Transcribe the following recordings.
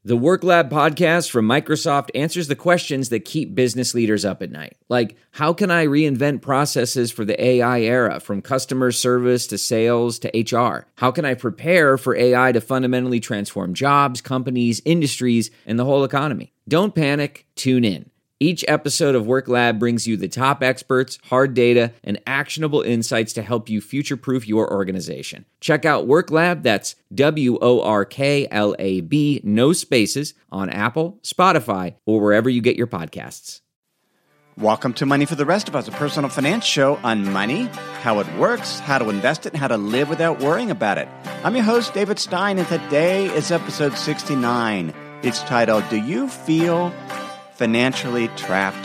The Work Lab podcast from Microsoft answers the questions that keep business leaders up at night. Like, how can I reinvent processes for the AI era, from customer service to sales to HR? How can I prepare for AI to fundamentally transform jobs, companies, industries, and the whole economy? Don't panic, tune in. Each episode of Work Lab brings you the top experts, hard data, and actionable insights to help you future-proof your organization. Check out Work Lab, that's WORKLAB, no spaces, on Apple, Spotify, or wherever you get your podcasts. Welcome to Money for the Rest of Us, a personal finance show on money, how it works, how to invest it, and how to live without worrying about it. I'm your host, David Stein, and today is episode 69. It's titled, Do You Feel Financially Trapped?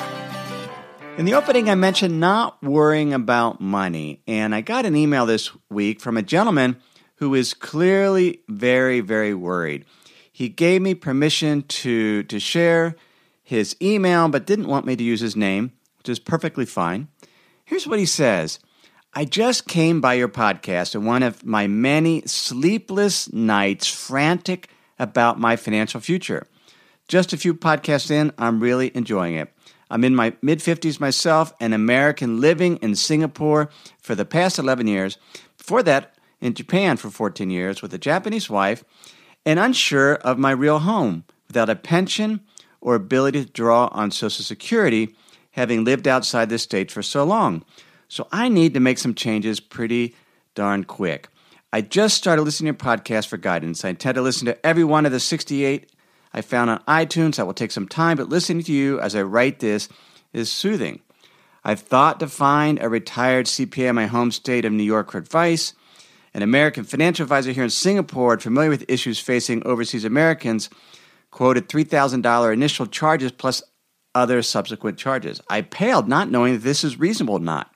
In the opening, I mentioned not worrying about money, and I got an email this week from a gentleman who is clearly very, very worried. He gave me permission to share his email, but didn't want me to use his name, which is perfectly fine. Here's what he says. I just came by your podcast in one of my many sleepless nights, frantic about my financial future. Just a few podcasts in, I'm really enjoying it. I'm in my mid-50s myself, an American living in Singapore for the past 11 years. Before that, in Japan for 14 years with a Japanese wife, and unsure of my real home, without a pension or ability to draw on Social Security, having lived outside the States for so long. So I need to make some changes pretty darn quick. I just started listening to your podcast for guidance. I intend to listen to every one of the 68 I found on iTunes. That will take some time, but listening to you as I write this is soothing. I've thought to find a retired CPA in my home state of New York for advice, an American financial advisor here in Singapore, familiar with issues facing overseas Americans, quoted $3,000 initial charges plus other subsequent charges. I paled, not knowing if this is reasonable or not.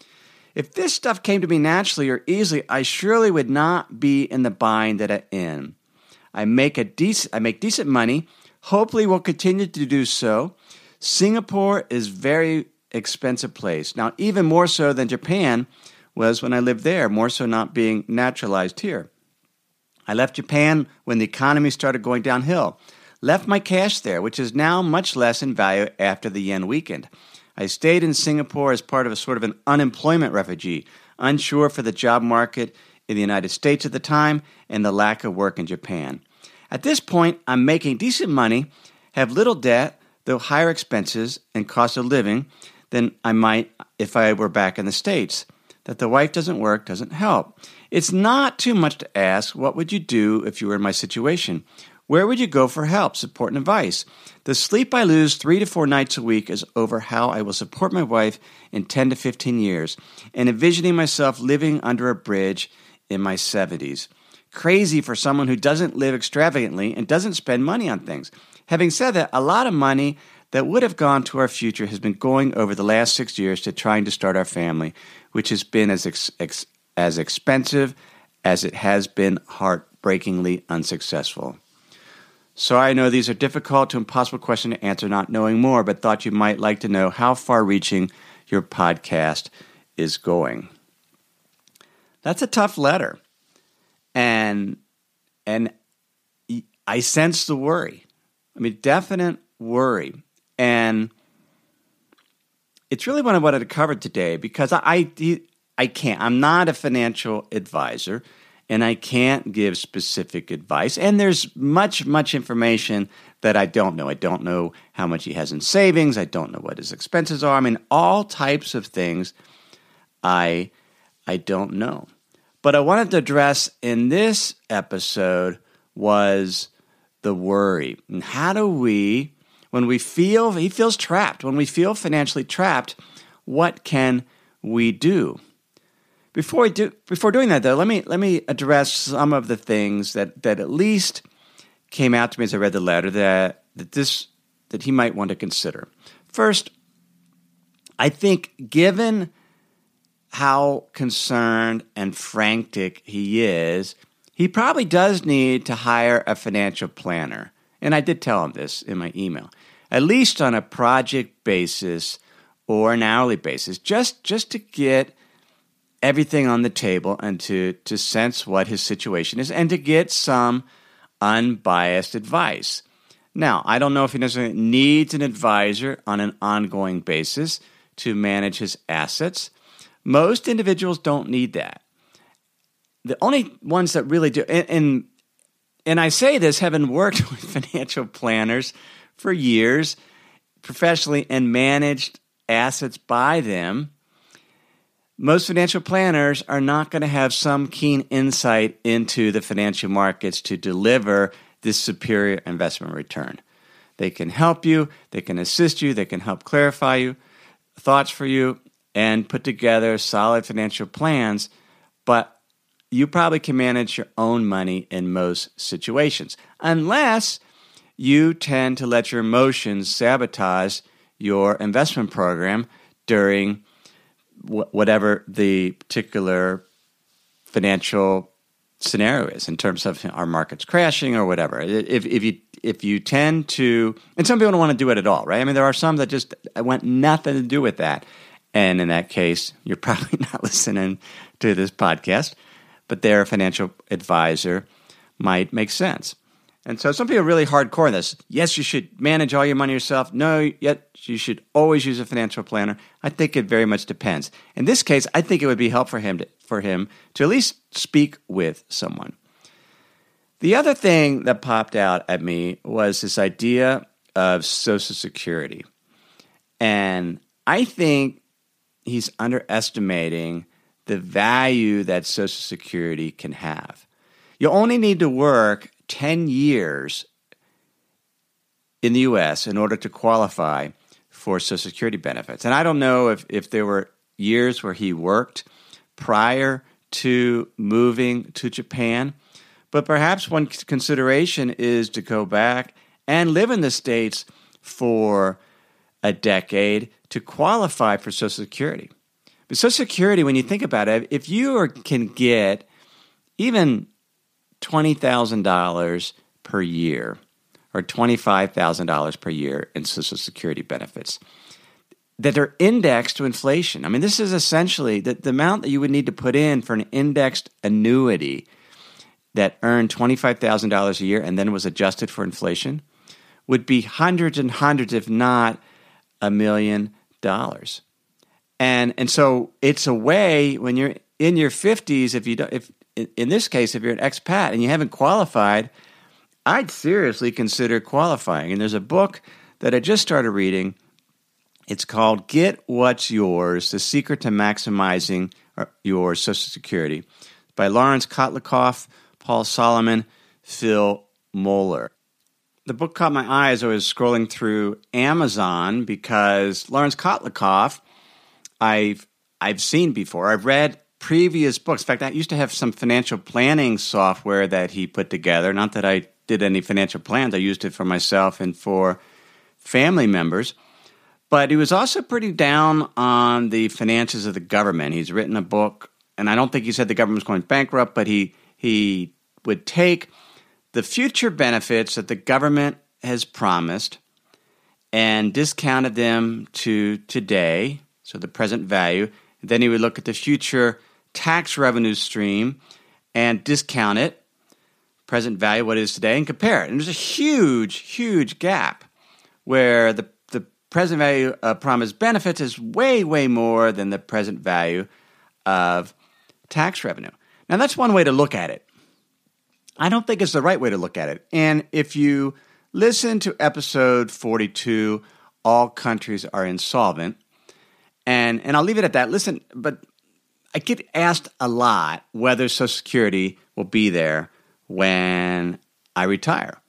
If this stuff came to me naturally or easily, I surely would not be in the bind that I'm in. I make decent money, hopefully will continue to do so. Singapore is a very expensive place. Now, even more so than Japan was when I lived there, more so not being naturalized here. I left Japan when the economy started going downhill. Left my cash there, which is now much less in value after the yen weakened. I stayed in Singapore as part of a sort of an unemployment refugee, unsure for the job market in the United States at the time and the lack of work in Japan. At this point, I'm making decent money, have little debt, though higher expenses and cost of living than I might if I were back in the States. That the wife doesn't work doesn't help. It's not too much to ask, what would you do if you were in my situation? Where would you go for help, support, and advice? The sleep I lose 3 to 4 nights a week is over how I will support my wife in 10 to 15 years and envisioning myself living under a bridge in my 70s. Crazy for someone who doesn't live extravagantly and doesn't spend money on things. Having said that, a lot of money that would have gone to our future has been going over the last 6 years to trying to start our family, which has been as expensive as it has been heartbreakingly unsuccessful. So I know these are difficult to impossible questions to answer, not knowing more, but thought you might like to know how far-reaching your podcast is going. That's a tough letter. And I sense the worry. I mean, definite worry. And it's really what I wanted to cover today because I can't. I'm not a financial advisor, and I can't give specific advice. And there's much information that I don't know. I don't know how much he has in savings. I don't know what his expenses are. I mean, all types of things I don't know. But I wanted to address in this episode was the worry. And how do we, when we feel, he feels trapped, when we feel financially trapped, what can we do? Before doing that, though, let me address some of the things that at least came out to me as I read the letter that he might want to consider. First, I think given how concerned and frantic he is, he probably does need to hire a financial planner. And I did tell him this in my email, at least on a project basis or an hourly basis, just to get everything on the table and to sense what his situation is and to get some unbiased advice. Now, I don't know if he necessarily needs an advisor on an ongoing basis to manage his assets. Most individuals don't need that. The only ones that really do, and I say this having worked with financial planners for years professionally and managed assets by them, most financial planners are not going to have some keen insight into the financial markets to deliver this superior investment return. They can help you, they can assist you, they can help clarify you, thoughts for you, and put together solid financial plans, but you probably can manage your own money in most situations, unless you tend to let your emotions sabotage your investment program during whatever the particular financial scenario is in terms of our markets crashing or whatever. If you tend to, and some people don't want to do it at all, right? I mean, there are some that just want nothing to do with that. And in that case, you're probably not listening to this podcast, but their financial advisor might make sense. And so some people are really hardcore in this. Yes, you should manage all your money yourself. No, yet you should always use a financial planner. I think it very much depends. In this case, I think it would be helpful for him to at least speak with someone. The other thing that popped out at me was this idea of Social Security. And I think he's underestimating the value that Social Security can have. You only need to work 10 years in the U.S. in order to qualify for Social Security benefits. And I don't know if there were years where he worked prior to moving to Japan, but perhaps one consideration is to go back and live in the States for a decade to qualify for Social Security. But Social Security, when you think about it, if you can get even $20,000 per year or $25,000 per year in Social Security benefits that are indexed to inflation. I mean, this is essentially the amount that you would need to put in for an indexed annuity that earned $25,000 a year and then was adjusted for inflation would be hundreds and hundreds, if not $1 million. And so it's a way when you're in your 50s, if in this case, if you're an expat and you haven't qualified, I'd seriously consider qualifying. And there's a book that I just started reading. It's called Get What's Yours, The Secret to Maximizing Your Social Security by Lawrence Kotlikoff, Paul Solomon, Phil Moeller. The book caught my eye as I was scrolling through Amazon because Lawrence Kotlikoff I've seen before. I've read previous books. In fact, I used to have some financial planning software that he put together. Not that I did any financial plans. I used it for myself and for family members. But he was also pretty down on the finances of the government. He's written a book, and I don't think he said the government was going bankrupt, but he would take the future benefits that the government has promised and discounted them to today, so the present value. Then he would look at the future tax revenue stream and discount it, present value, what it is today, and compare it. And there's a huge, huge gap where the present value of promised benefits is way, way more than the present value of tax revenue. Now, that's one way to look at it. I don't think it's the right way to look at it. And if you listen to episode 42, All Countries Are Insolvent, and I'll leave it at that. Listen, but I get asked a lot whether Social Security will be there when I retire.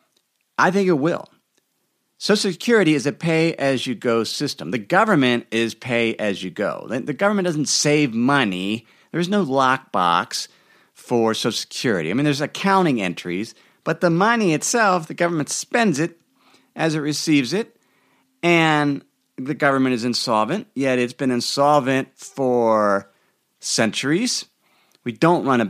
I think it will. Social Security is a pay-as-you-go system. The government is pay-as-you-go. The government doesn't save money. There's no lockbox for Social Security. I mean, there's accounting entries, but the money itself, the government spends it as it receives it, and the government is insolvent, yet it's been insolvent for centuries. We don't run a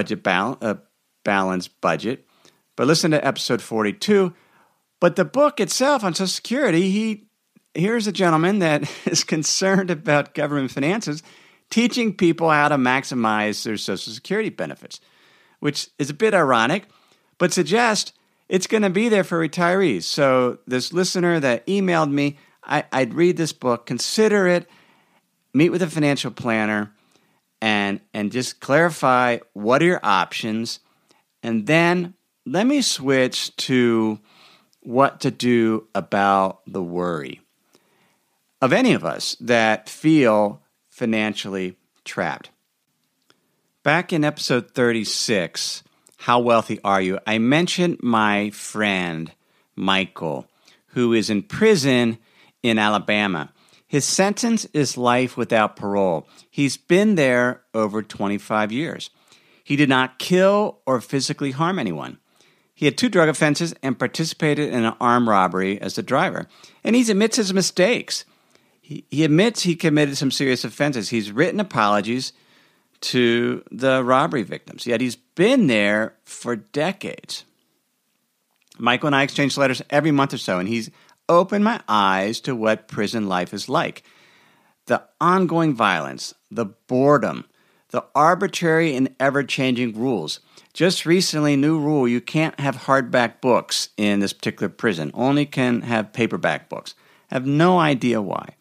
balanced budget. But listen to episode 42. But the book itself on Social Security, here's a gentleman that is concerned about government finances, teaching people how to maximize their Social Security benefits, which is a bit ironic. but suggest it's going to be there for retirees. So this listener that emailed me, I'd read this book, consider it, meet with a financial planner, and just clarify what are your options, and then let me switch to what to do about the worry of any of us that feel financially trapped. Back in episode 36, How Wealthy Are You?, I mentioned my friend Michael, who is in prison in Alabama. His sentence is life without parole. He's been there over 25 years. He did not kill or physically harm anyone. He had 2 drug offenses and participated in an armed robbery as the driver. And he admits his mistakes. He admits he committed some serious offenses. He's written apologies to the robbery victims, yet he's been there for decades. Michael and I exchange letters every month or so, and he's opened my eyes to what prison life is like. The ongoing violence, the boredom, the arbitrary and ever-changing rules. Just recently, new rule, you can't have hardback books in this particular prison. Only can have paperback books. I have no idea why.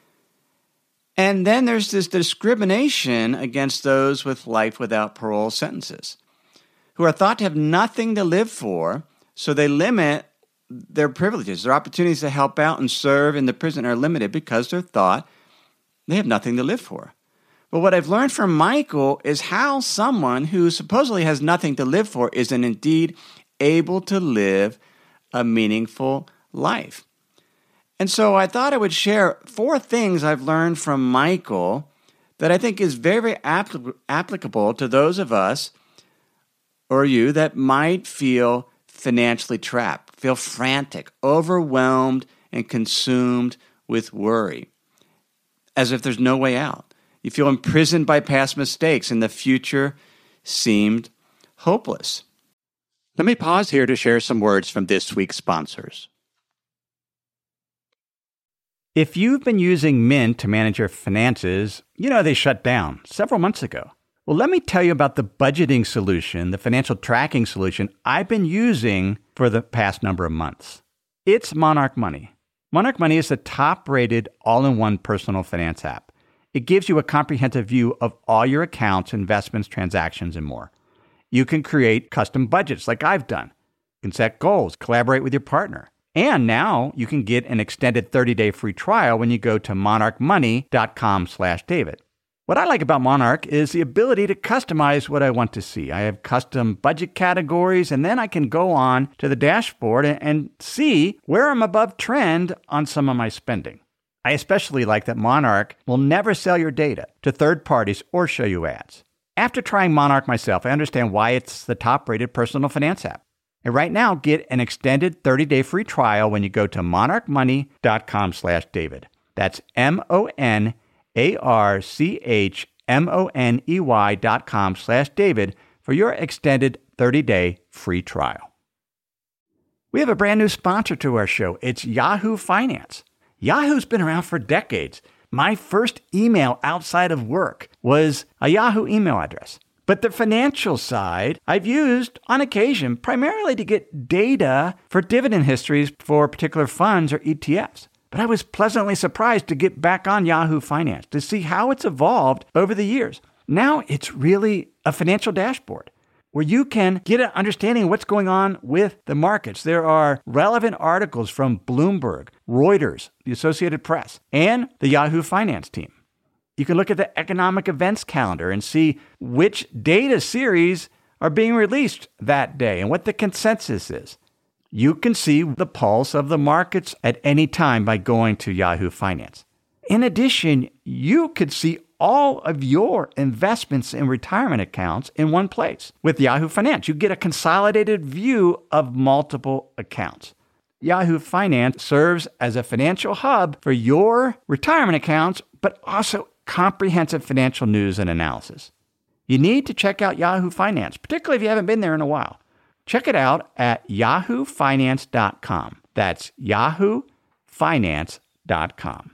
And then there's this discrimination against those with life without parole sentences, who are thought to have nothing to live for, so they limit their privileges. Their opportunities to help out and serve in the prison are limited because they're thought they have nothing to live for. But what I've learned from Michael is how someone who supposedly has nothing to live for is indeed able to live a meaningful life. And so I thought I would share 4 things I've learned from Michael that I think is very, very applicable to those of us or you that might feel financially trapped, feel frantic, overwhelmed, and consumed with worry, as if there's no way out. You feel imprisoned by past mistakes, and the future seemed hopeless. Let me pause here to share some words from this week's sponsors. If you've been using Mint to manage your finances, you know they shut down several months ago. Well, let me tell you about the budgeting solution, the financial tracking solution I've been using for the past number of months. It's Monarch Money. Monarch Money is the top-rated all-in-one personal finance app. It gives you a comprehensive view of all your accounts, investments, transactions, and more. You can create custom budgets like I've done. You can set goals, collaborate with your partner. And now you can get an extended 30-day free trial when you go to monarchmoney.com/David. What I like about Monarch is the ability to customize what I want to see. I have custom budget categories, and then I can go on to the dashboard and see where I'm above trend on some of my spending. I especially like that Monarch will never sell your data to third parties or show you ads. After trying Monarch myself, I understand why it's the top-rated personal finance app. And right now, get an extended 30-day free trial when you go to monarchmoney.com/David. That's monarchmoney.com/David for your extended 30-day free trial. We have a brand new sponsor to our show. It's Yahoo Finance. Yahoo's been around for decades. My first email outside of work was a Yahoo email address. But the financial side, I've used on occasion primarily to get data for dividend histories for particular funds or ETFs. But I was pleasantly surprised to get back on Yahoo Finance to see how it's evolved over the years. Now it's really a financial dashboard where you can get an understanding of what's going on with the markets. There are relevant articles from Bloomberg, Reuters, the Associated Press, and the Yahoo Finance team. You can look at the economic events calendar and see which data series are being released that day and what the consensus is. You can see the pulse of the markets at any time by going to Yahoo Finance. In addition, you could see all of your investments in retirement accounts in one place. With Yahoo Finance, you get a consolidated view of multiple accounts. Yahoo Finance serves as a financial hub for your retirement accounts, but also comprehensive financial news and analysis. You need to check out Yahoo Finance, particularly if you haven't been there in a while. Check it out at yahoofinance.com. That's yahoofinance.com.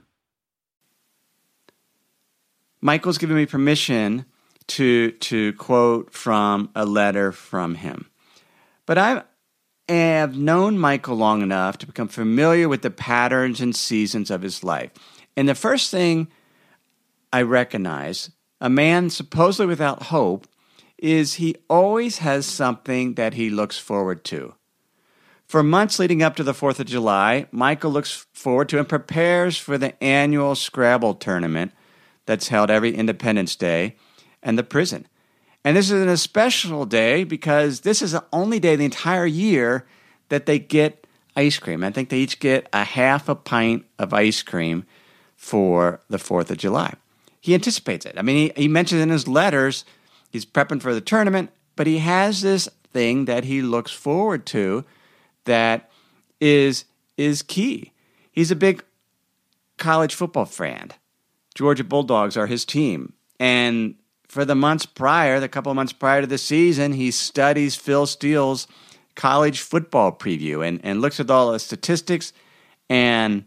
Michael's given me permission to quote from a letter from him. But I have known Michael long enough to become familiar with the patterns and seasons of his life. And the first thing I recognize, a man supposedly without hope, is he always has something that he looks forward to. For months leading up to the 4th of July, Michael looks forward to and prepares for the annual Scrabble tournament that's held every Independence Day and the prison. And this is an special day because this is the only day the entire year that they get ice cream. I think they each get a half a pint of ice cream for the 4th of July. He anticipates it. I mean, he mentions in his letters he's prepping for the tournament, but he has this thing that he looks forward to that is key. He's a big college football fan. Georgia Bulldogs are his team. And for the couple of months prior to the season, he studies Phil Steele's college football preview and looks at all the statistics. And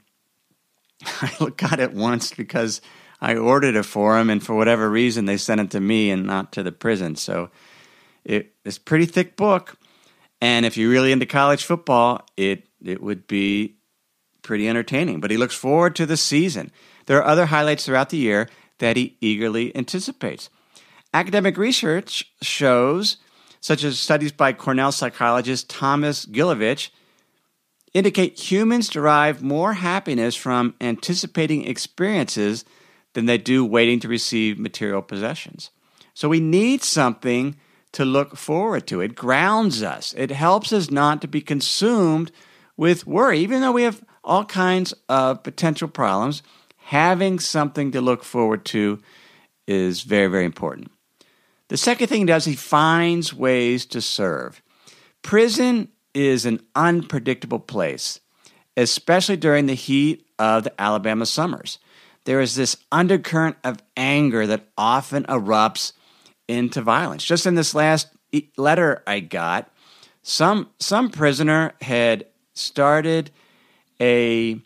I got it once because I ordered it for him, and for whatever reason, they sent it to me and not to the prison. So it's a pretty thick book. And if you're really into college football, it would be pretty entertaining. But he looks forward to the season. There are other highlights throughout the year that he eagerly anticipates. Academic research shows, such as studies by Cornell psychologist Thomas Gilovich, indicate humans derive more happiness from anticipating experiences than they do waiting to receive material possessions. So we need something to look forward to. It grounds us. It helps us not to be consumed with worry. Even though we have all kinds of potential problems, having something to look forward to is very, very important. The second thing he does, he finds ways to serve. Prison is an unpredictable place, especially during the heat of the Alabama summers. There is this undercurrent of anger that often erupts into violence. Just in this last letter I got, some prisoner had started a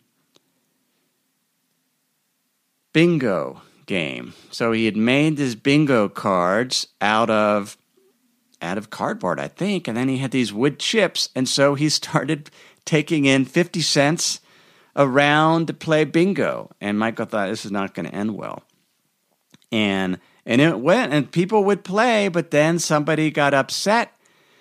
bingo game. So he had made these bingo cards out of cardboard, I think, and then he had these wood chips, and so he started taking in 50 cents a round to play bingo. And Michael thought this is not going to end well. And it went, and people would play, but then somebody got upset,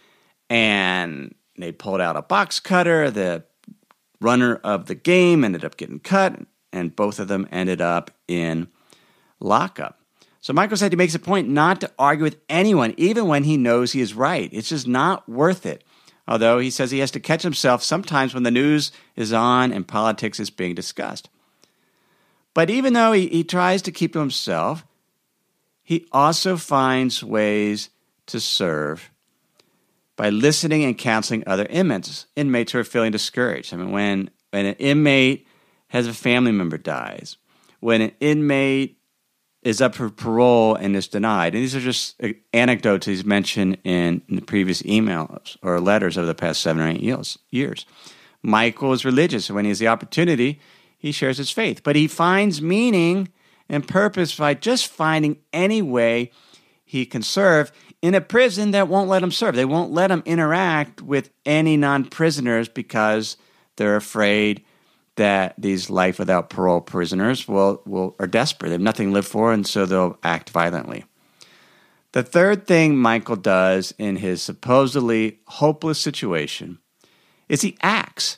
and they pulled out a box cutter. The runner of the game ended up getting cut, and both of them ended up in lockup. So Michael said he makes a point not to argue with anyone, even when he knows he is right. It's just not worth it. Although he says he has to catch himself sometimes when the news is on and politics is being discussed. But even though he tries to keep to himself, he also finds ways to serve by listening and counseling other inmates who are feeling discouraged. I mean, when an inmate has a family member dies, when an inmate is up for parole and is denied, and these are just anecdotes he's mentioned in the previous emails or letters over the past 7 or 8 years. Michael is religious, and when he has the opportunity, he shares his faith. But he finds meaning and purpose by just finding any way he can serve in a prison that won't let him serve. They won't let him interact with any non-prisoners because they're afraid that these life without parole prisoners are desperate. They have nothing to live for, and so they'll act violently. The third thing Michael does in his supposedly hopeless situation is he acts.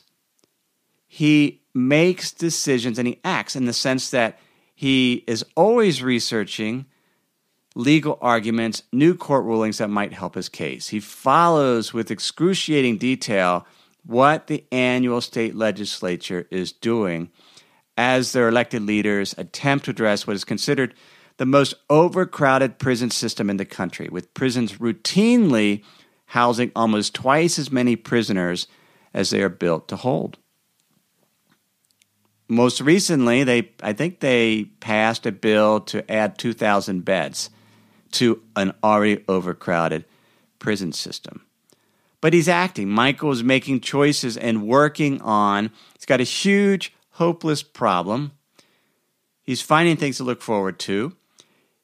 He makes decisions and he acts in the sense that he is always researching legal arguments, new court rulings that might help his case. He follows with excruciating detail what the annual state legislature is doing as their elected leaders attempt to address what is considered the most overcrowded prison system in the country, with prisons routinely housing almost twice as many prisoners as they are built to hold. Most recently, I think they passed a bill to add 2,000 beds to an already overcrowded prison system. But he's acting. Michael is making choices and working on. He's got a huge, hopeless problem. He's finding things to look forward to.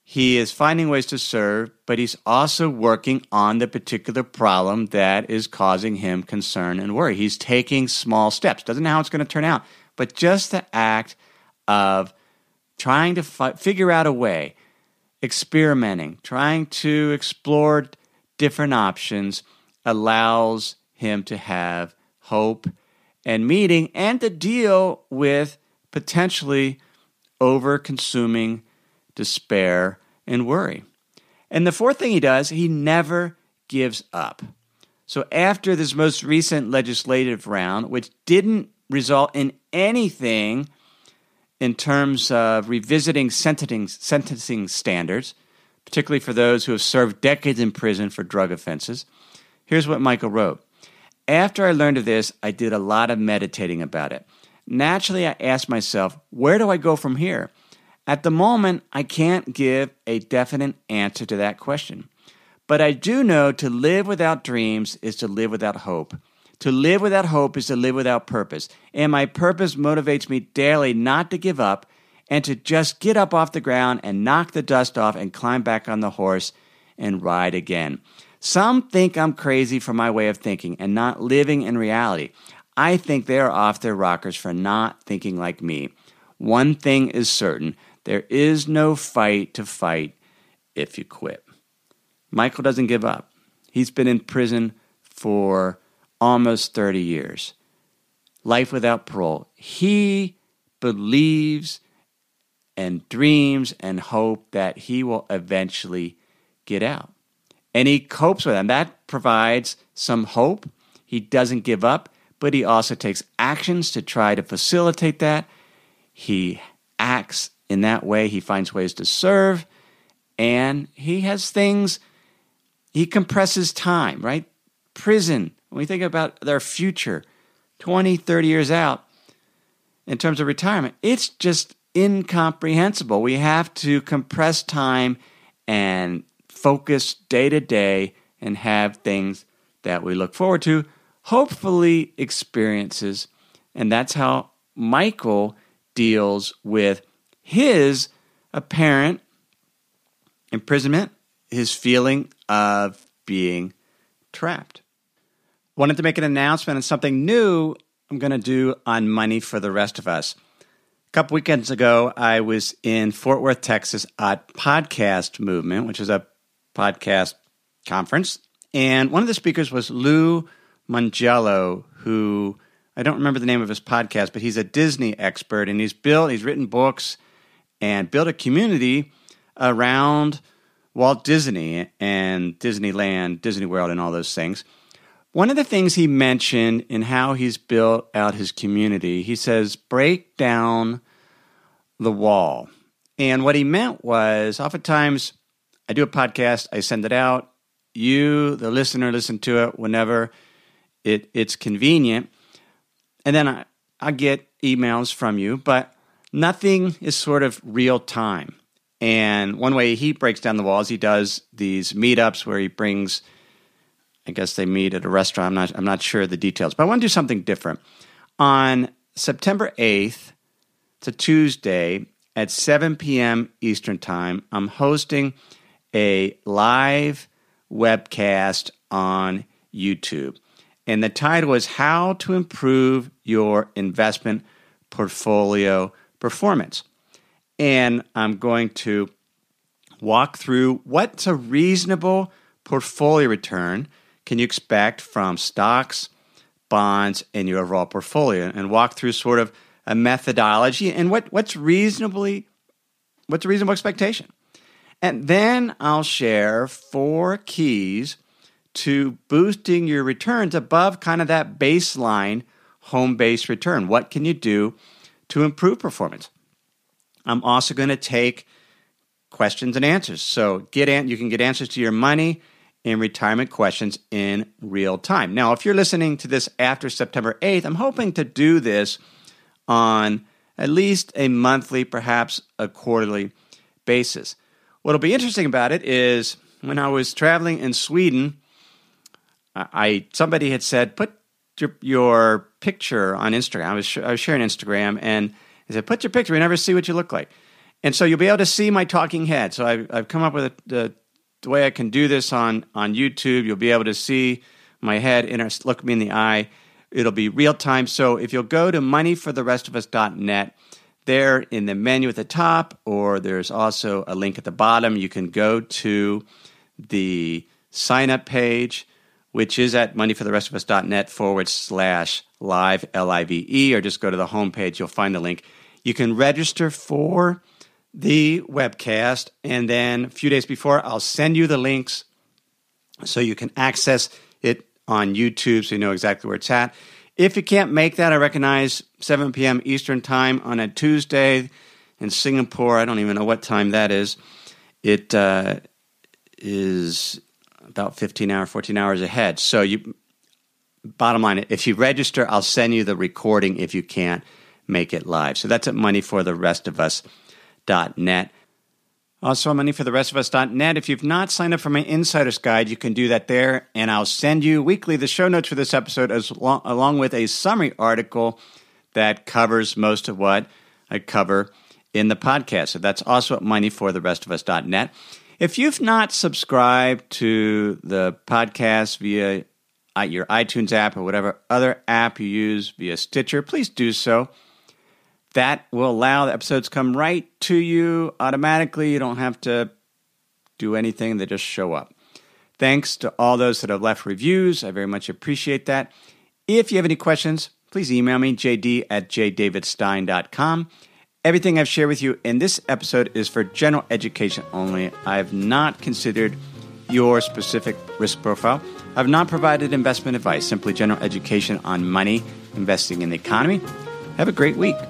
He is finding ways to serve, but he's also working on the particular problem that is causing him concern and worry. He's taking small steps. Doesn't know how it's going to turn out, but just the act of trying to figure out a way, experimenting, trying to explore different options allows him to have hope and meaning and to deal with potentially over-consuming despair and worry. And the fourth thing he does, he never gives up. So after this most recent legislative round, which didn't result in anything in terms of revisiting sentencing standards, particularly for those who have served decades in prison for drug offenses, here's what Michael wrote. After I learned of this, I did a lot of meditating about it. Naturally, I asked myself, where do I go from here? At the moment, I can't give a definite answer to that question. But I do know to live without dreams is to live without hope. To live without hope is to live without purpose. And my purpose motivates me daily not to give up and to just get up off the ground and knock the dust off and climb back on the horse and ride again. Some think I'm crazy for my way of thinking and not living in reality. I think they are off their rockers for not thinking like me. One thing is certain. There is no fight to fight if you quit. Michael doesn't give up. He's been in prison for almost 30 years. Life without parole. He believes and dreams and hopes that he will eventually get out. And he copes with them. That provides some hope. He doesn't give up, but he also takes actions to try to facilitate that. He acts in that way. He finds ways to serve, and he has things. He compresses time, right? Prison, when we think about their future, 20, 30 years out, in terms of retirement, it's just incomprehensible. We have to compress time and focus day to day and have things that we look forward to, hopefully experiences. And that's how Michael deals with his apparent imprisonment, his feeling of being trapped. Wanted to make an announcement on something new I'm going to do on Money for the Rest of Us. A couple weekends ago, I was in Fort Worth, Texas at Podcast Movement, which is a podcast conference. And one of the speakers was Lou Mongello, who I don't remember the name of his podcast, but he's a Disney expert, and he's written books and built a community around Walt Disney and Disneyland, Disney World, and all those things. One of the things he mentioned in how he's built out his community, he says, break down the wall. And what he meant was, oftentimes, I do a podcast, I send it out, you, the listener, listen to it whenever it's convenient, and then I get emails from you, but nothing is sort of real time. And one way he breaks down the walls, he does these meetups where he brings, I guess they meet at a restaurant. I'm not sure of the details, but I want to do something different. On September 8th, it's a Tuesday at 7 p.m. Eastern Time, I'm hosting a live webcast on YouTube. And the title is How to Improve Your Investment Portfolio Performance. And I'm going to walk through what's a reasonable portfolio return can you expect from stocks, bonds, and your overall portfolio, and walk through sort of a methodology and what's a reasonable expectation. And then I'll share 4 keys to boosting your returns above kind of that baseline home-based return. What can you do to improve performance? I'm also going to take questions and answers. So you can get answers to your money and retirement questions in real time. Now, if you're listening to this after September 8th, I'm hoping to do this on at least a monthly, perhaps a quarterly basis. What'll be interesting about it is when I was traveling in Sweden, somebody had said, put your picture on Instagram. I was sharing Instagram, and they said, put your picture. We never see what you look like. And so you'll be able to see my talking head. So I've come up with the way I can do this on YouTube. You'll be able to see my head, look me in the eye. It'll be real time. So if you'll go to moneyfortherestofus.net, there in the menu at the top, or there's also a link at the bottom, you can go to the sign-up page, which is at moneyfortherestofus.net/live, L-I-V-E, or just go to the homepage. You'll find the link. You can register for the webcast, and then a few days before, I'll send you the links so you can access it on YouTube so you know exactly where it's at. If you can't make that, I recognize 7 p.m. Eastern Time on a Tuesday in Singapore. I don't even know what time that is. It is about 14 hours ahead. So bottom line, if you register, I'll send you the recording if you can't make it live. So that's at moneyfortherestofus.net. Also, moneyfortherestofus.net. If you've not signed up for my Insider's Guide, you can do that there, and I'll send you weekly the show notes for this episode along with a summary article that covers most of what I cover in the podcast. So that's also at moneyfortherestofus.net. If you've not subscribed to the podcast via your iTunes app or whatever other app you use via Stitcher, please do so. That will allow the episodes come right to you automatically. You don't have to do anything. They just show up. Thanks to all those that have left reviews. I very much appreciate that. If you have any questions, please email me, jd@jdavidstein.com. Everything I've shared with you in this episode is for general education only. I have not considered your specific risk profile. I've not provided investment advice, simply general education on money, investing in the economy. Have a great week.